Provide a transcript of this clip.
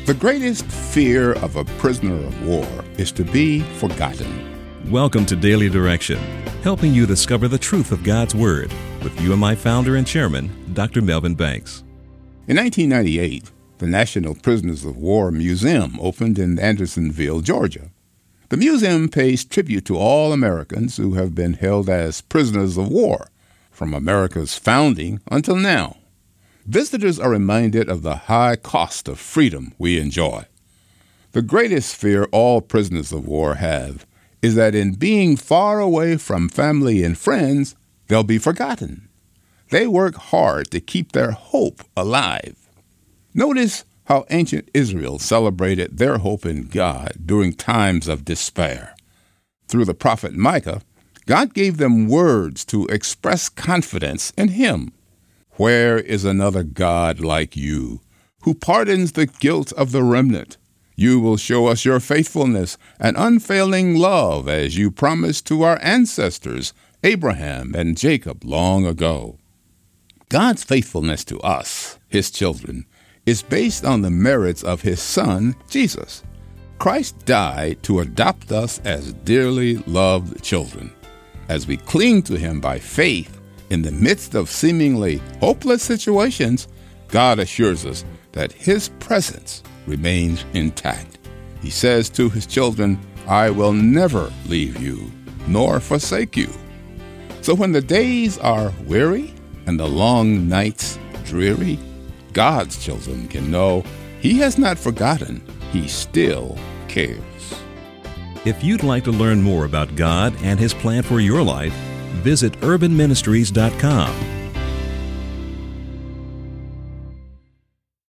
The greatest fear of a prisoner of war is to be forgotten. Welcome to Daily Direction, helping you discover the truth of God's Word with UMI founder and chairman, Dr. Melvin Banks. In 1998, the National Prisoners of War Museum opened in Andersonville, Georgia. The museum pays tribute to all Americans who have been held as prisoners of war from America's founding until now. Visitors are reminded of the high cost of freedom we enjoy. The greatest fear all prisoners of war have is that in being far away from family and friends, they'll be forgotten. They work hard to keep their hope alive. Notice how ancient Israel celebrated their hope in God during times of despair. Through the prophet Micah, God gave them words to express confidence in Him. Where is another God like you, who pardons the guilt of the remnant? You will show us your faithfulness and unfailing love as you promised to our ancestors, Abraham and Jacob, long ago. God's faithfulness to us, His children, is based on the merits of His Son, Jesus. Christ died to adopt us as dearly loved children. As we cling to Him by faith, in the midst of seemingly hopeless situations, God assures us that His presence remains intact. He says to His children, I will never leave you, nor forsake you. So when the days are weary and the long nights dreary, God's children can know He has not forgotten. He still cares. If you'd like to learn more about God and His plan for your life, visit urbanministries.com.